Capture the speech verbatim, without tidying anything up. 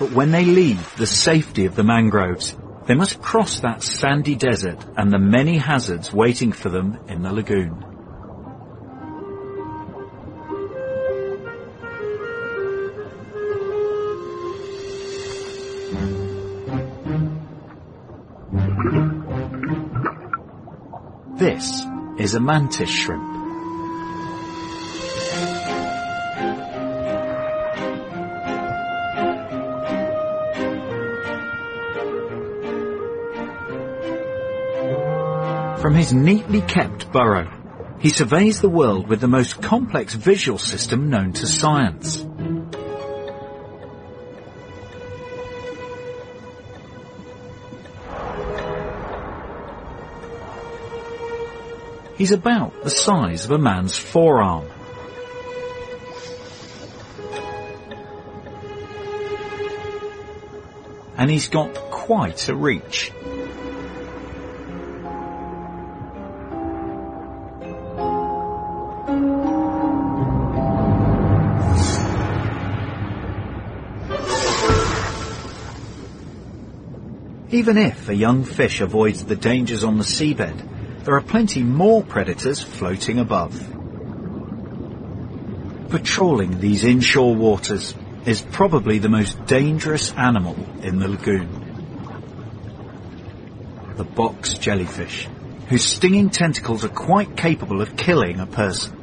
But when they leave the safety of the mangroves, they must cross that sandy desert and the many hazards waiting for them in the lagoon. This is a mantis shrimp. From his neatly kept burrow, he surveys the world with the most complex visual system known to science. He's about the size of a man's forearm. And he's got quite a reach. Even if a young fish avoids the dangers on the seabed, there are plenty more predators floating above. Patrolling these inshore waters is probably the most dangerous animal in the lagoon. The box jellyfish, whose stinging tentacles are quite capable of killing a person.